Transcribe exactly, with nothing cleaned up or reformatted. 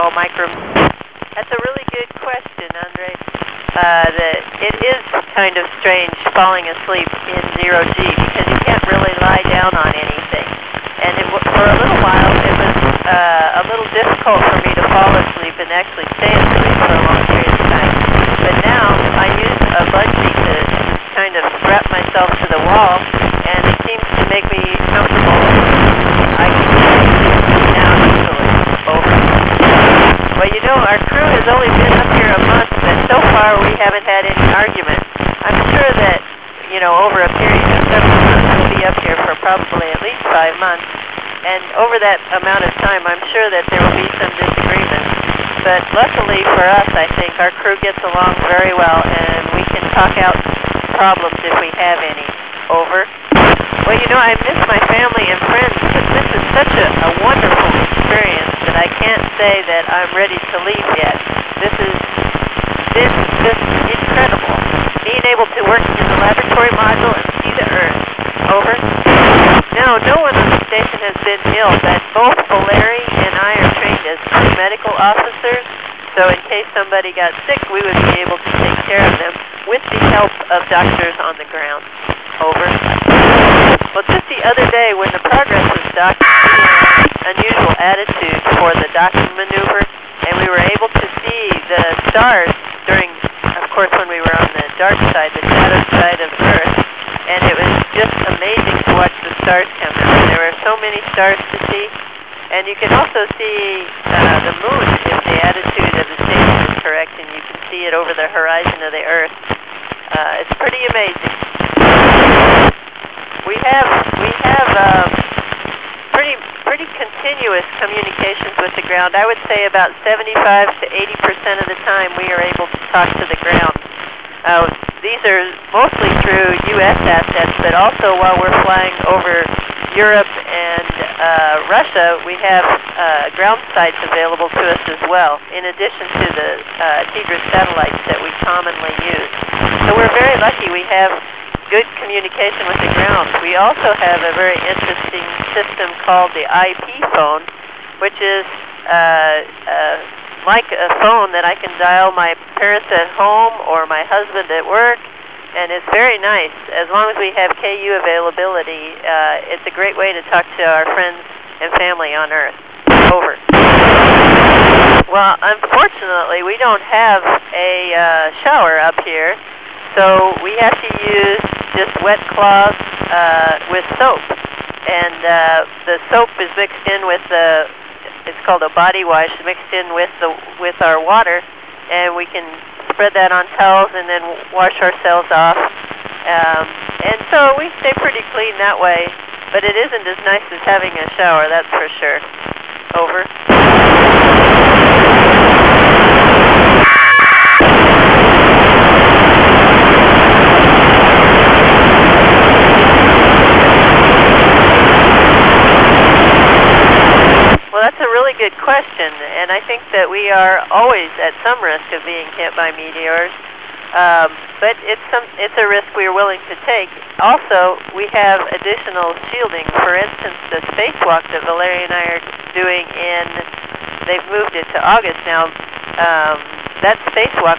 Oh, micro. That's a really good question, Andre. Uh, the, it is kind of strange falling asleep in zero G because you can't really lie down on anything. And it, for a little while, it was uh, a little difficult for me to fall asleep and actually stay asleep for a long period of time. But now I use a bungee to kind of strap myself to the wall, and it seems to make me comfortable. I can sleep now easily. Over. Well, you know, our crew has only been up here a month, but so far we haven't had any arguments. I'm sure that, you know, over a period of several months, we'll be up here for probably at least five months. And over that amount of time, I'm sure that there will be some disagreements. But luckily for us, I think, our crew gets along very well, and we can talk out problems if we have any. Over. Well, you know, I miss my family and friends, but this is such a, a wonderful experience that I can't say that I'm ready to leave yet. This is this just incredible. Being able to work in the laboratory module and see the Earth. Over. No, no one on the station has been ill, but both Valeri and I are trained as medical officers, so in case somebody got sick, we would be able to take care of them with the help of doctors on the ground. Over. Well, just the other day when the Progress was docked, we had an unusual attitude for the docking maneuver, and we were able to see the stars during, of course, when we were on the dark side, the shadow side of Earth, and it was just amazing to watch the stars come out. There were so many stars to see, and you can also see uh, the moon if the attitude of the station is correct, and you can see it over the horizon of the Earth. Uh, it's pretty amazing. We have we have um, pretty pretty continuous communications with the ground. I would say about seventy-five to eighty percent of the time we are able to talk to the ground. Uh, these are mostly through U S assets, but also while we're flying over Europe and uh, Russia, we have uh, ground sites available to us as well, in addition to the uh, Tigris satellites that we commonly use. So we're very lucky we have good communication with the ground. We also have a very interesting system called the I P phone, which is uh, uh, like a phone that I can dial my parents at home or my husband at work, and it's very nice. As long as we have K U availability, uh, it's a great way to talk to our friends and family on Earth. Over. Well, unfortunately, we don't have a uh, shower up here, so we have to use just wet cloths uh, with soap. And uh, the soap is mixed in with the, it's called a body wash, mixed in with the with our water, and we can spread that on towels and then wash ourselves off. Um, and so we stay pretty clean that way, but it isn't as nice as having a shower, that's for sure. Over. Well, that's a really good question, and I think that we are always at some risk of being hit by meteors, um, but it's some it's a risk we are willing to take. Also, we have additional shielding. For instance, the spacewalk that Valeri and I are doing in, they've moved it to August now, um, that spacewalk